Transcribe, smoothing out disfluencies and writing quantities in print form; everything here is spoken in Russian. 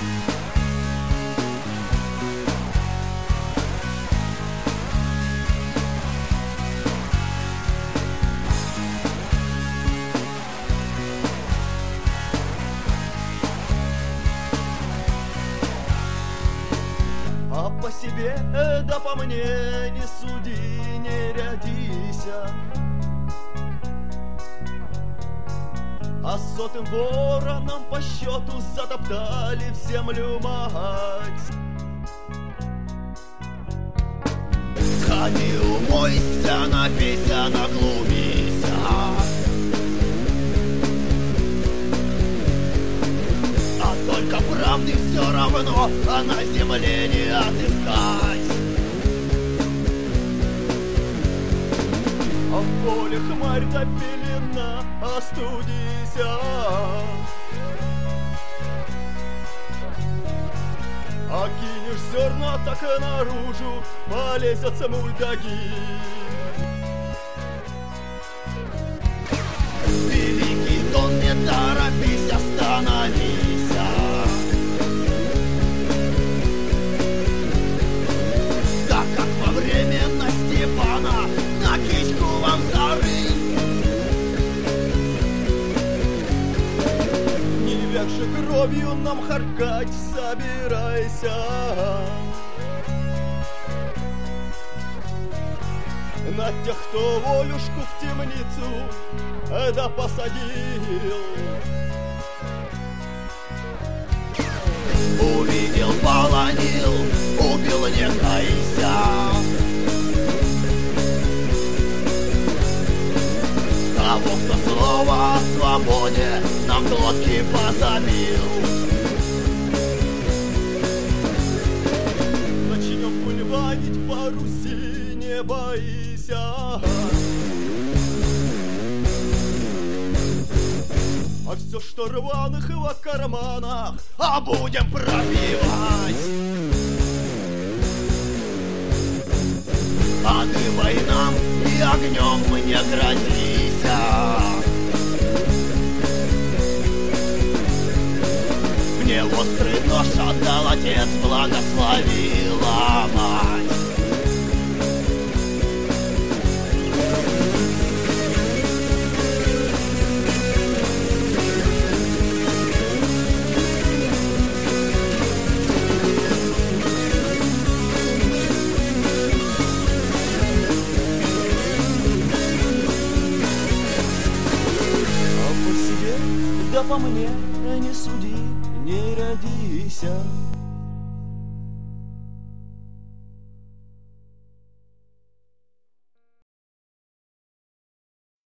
А по себе, да по мне не суди, не рядися. А сотым вороном по счету затоптали в землю мать. Сходи, умойся, напейся, наглумися. А только правды все равно, а на земле не отыскать. А в поле хмарь да пелена, остудися. А кинешь зерна, так и наружу полезятся мульдаги. Великий дон, не торопись, остановися. Так как во времена Степана на кичку вам зарыть. Не век же кровью нам харкать, собирайся. На тех, кто волюшку в темницу да посадил. Увидел, полонил, убил, не кайся. Того, кто слово о свободе нам глотки позабил. Начнем бульванить по Руси, не бойся. А все, что рваных в карманах, А будем пробивать. А ты войнам и огнем не грозися. Мне острый нож отдал отец, благословила мать. да по мне не суди, не рядися.